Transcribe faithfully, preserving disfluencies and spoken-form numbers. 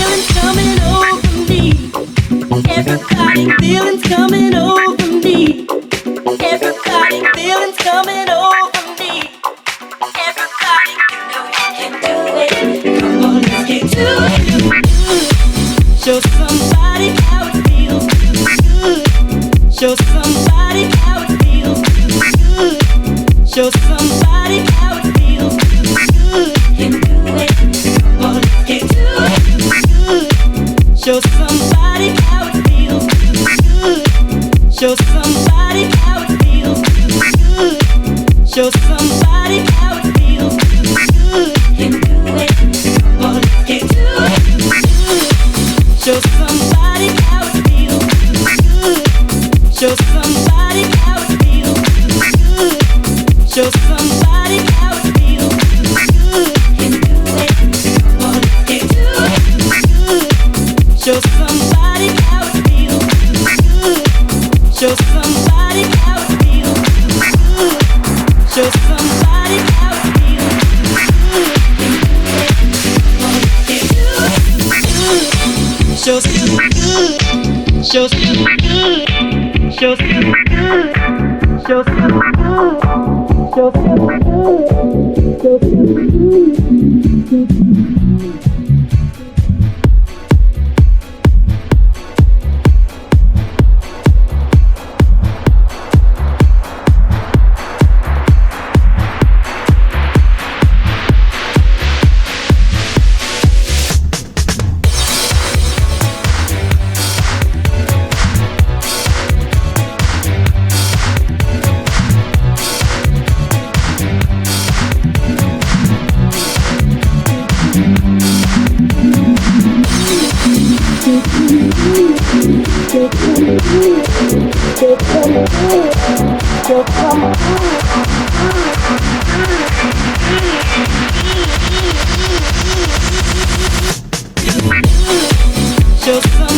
feelings coming over me. Everybody, feelings coming over me. Everybody, feelings coming over me. Everybody, you know you can do it. Come on, let's get to it. Show somebody how it feels good. Show somebody how it feels good. Show somebody how it feels good. Can do it. Come on, let's get to it. Show somebody how it feels good. Show somebody how it feels good. Show somebody how it feels good. Can do it. Come on, let's get to it. Show somebody how it feels good. Show somebody how it feels good. Show somebody how it feels good. Can do it. Come on, let's get to it. Show somebody how it feels good. Show somebody how it feels good. Show somebody how it feels good. Can do it. Come on, let's get to it. Show some good. Show some good. Show some good. Show some good. Show some good. Show some good. Show some